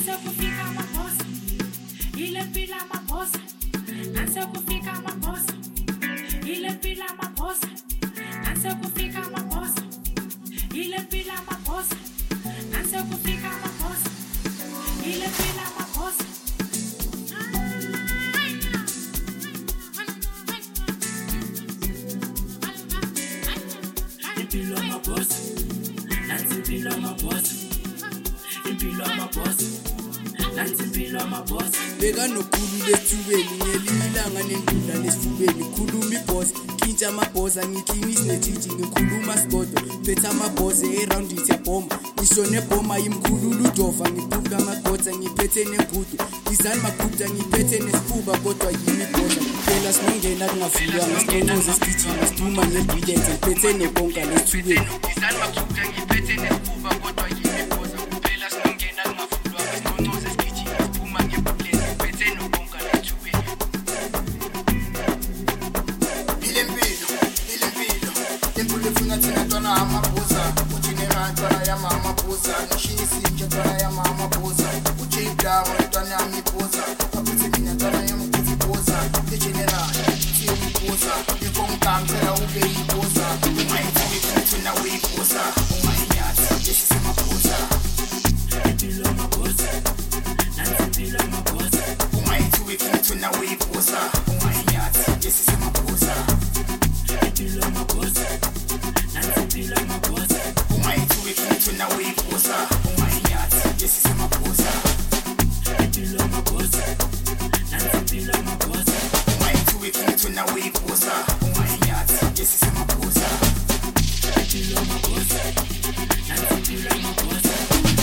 kufika mabosa, ile pila mabosa, nanse kufika mabosa, ile pila mabosa, nanse kufika mabosa, ile pila mabosa, nanse kufika mabosa, ile pila mabosa. Impilo mabosa, nansi impilo mabosa, impilo mabosa. Beka nokhulule esithubeni ngelimilanga nendula lesifubeni khuluma iboss kintsha amabhoza ngiclinise netjiji ngikhuluma sigodo phetha amabhoze around it yabhoma ngisho nebhoma yimkhulula udova ngiphuka amagodza ngiphethe nengudu izani magubda ngiphethe nesifuba kodwa yimi ibhoza phela sinongena kungavulwa ngesixoxoze sigijima siduma ngebrilliant ngiphethe nebonka lesithubeni izani magubda ngiphethe nesifuba kodwa yimi ibhoza phela sinongena kungavulwa ngesixoxoze amabuza uGeneral ntwana yama amabuza ngishisi nje ntwana yama amabuza uJdawo ntwana yami ibuza aphethe mina ntwana yami ibuza uGeneral ibuza ikonkamthela ube ibuza ungayithi ngithina uyibuza ungayiyathi lesi semabuza Impilo mabosa, nansi impilo mabosa, ungayithi ngithina uyibuza ungayiyathi lesi semabuza impilo mabosa. Ungayithi ngithina uyibuza ungayiyathi lesi semabuza Impilo mabosa, nansi impilo mabosa. Ungayithi ngithina uyibuza ungayiyathi lesi semabuza Impilo mabosa, nansi impilo mabosa.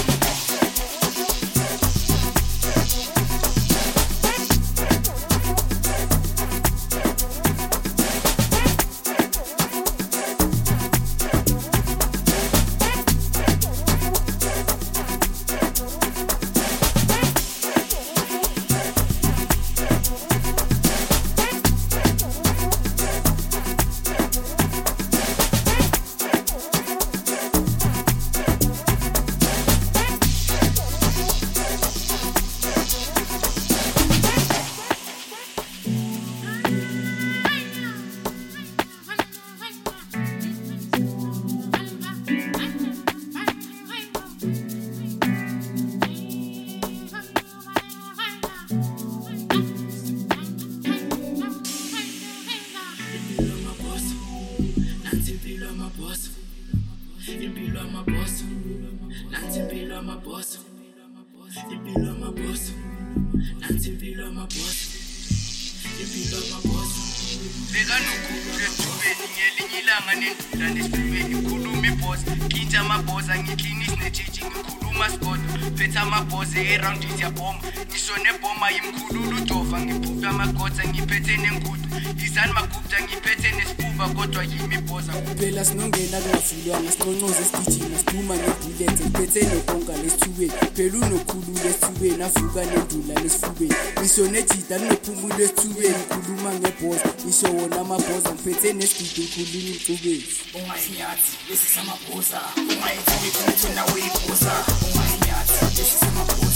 Impilo mabosa, nansi impilo mabosa, impilo mabosa, nansi impilo mabosa, impilo mabosa. Beka nokhulule esithubeni ngelinye ilanga nendula lesifubeni khuluma iboss kintsha amabhoza ngiclinise netjiji ngikhuluma sigodo phetha amabhoze around it yabhoma ngisho nebhoma yimkhulula udova ngiphuka amagodza ngiphethe nengudu izani magubda ngiphethe nesifuba kodwa yimi ibhoza phela sinongena kungavulwa ngesixoxoze sigijima siduma ngebrilliant ngiphethe nebonka lesithubeni phela unokhulula esithubeni avuka nendula lesifubeni ngisho nejida linophumula esithubeni khuluma ngebhoza ngisho wona amabhoza ngiphethe nesigidi ngikhuluma imcubeni ungayiyathi lesi semabuza ungayithi ngithina uyibuza ungayiyathi lesi semabuza